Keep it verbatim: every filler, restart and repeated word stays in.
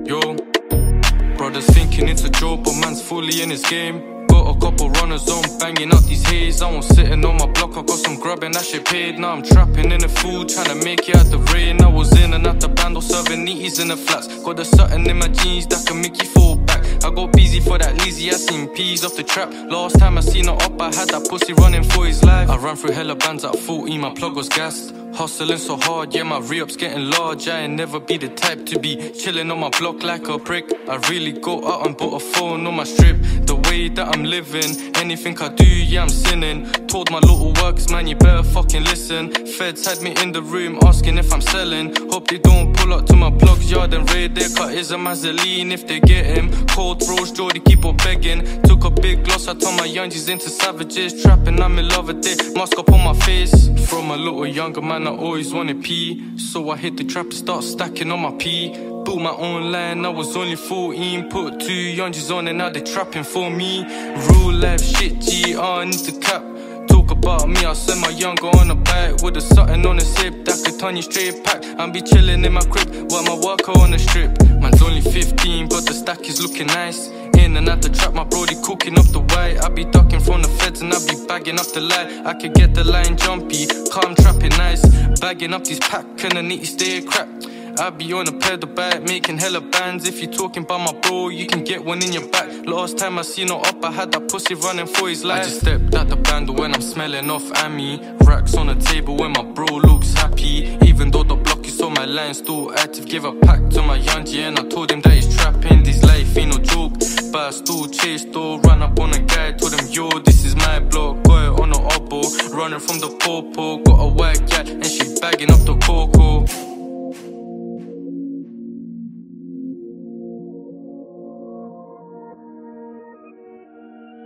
Yo, brothers thinking it's a joke, but man's fully in his game. Got a couple runners on, banging up these haze. I was sitting on my block, I got some grubbing, that shit paid. Now I'm trapping in the food, trying to make it out the rain. I was in and out the bando, serving neaties in the flats. Got the something in my jeans that can make you fall back. I go busy for that lazy, I seen peas off the trap. Last time I seen her up, I had that pussy running for his life. I ran through hella bands at fourteen, my plug was gassed. Hustling so hard, yeah, my re-up's getting large. I ain't never be the type to be chilling on my block like a prick. I really go out and put a phone on my strip. The way that I'm living, anything I do, yeah, I'm sinning. Told my little works, man, you better fucking listen. Feds had me in the room asking if I'm selling. Hope they don't pull up to my plug's yard and raid their cut is a Mazzoline if they get him. Cold throws, Jordy keep on begging. Took a big loss, I turned my youngies into savages. Trapping, I'm in love with it, mask up on my face. From a little younger man, I always wanted pee. So I hit the trap and start stacking on my pee. Built my own line, I was only fourteen. Put two youngies on and now they trapping for me. Real life shit, G, I need to cap. Talk about me, I send my younger on a bike with a something on his hip that could turn you straight pack. I'm be chilling in my crib, while my worker on the strip. Man's only fifteen, but the stack is looking nice. In and out the trap, my brody cooking up the white. I be ducking from the feds and I be bagging up the light. I could get the line jumpy, calm trapping nice. Bagging up these pack and I need to stay crap. I be on a pedal bike, making hella bands. If you talking about my bro, you can get one in your back. Last time I seen her up, I had that pussy running for his life. I just stepped out the band when I'm smelling off Ammy. Racks on the table when my bro looks happy. Even though the block is on my line, still active. Give a pack to my youngie and I told him that he's trapping. This life ain't no joke, but I still chase, still run.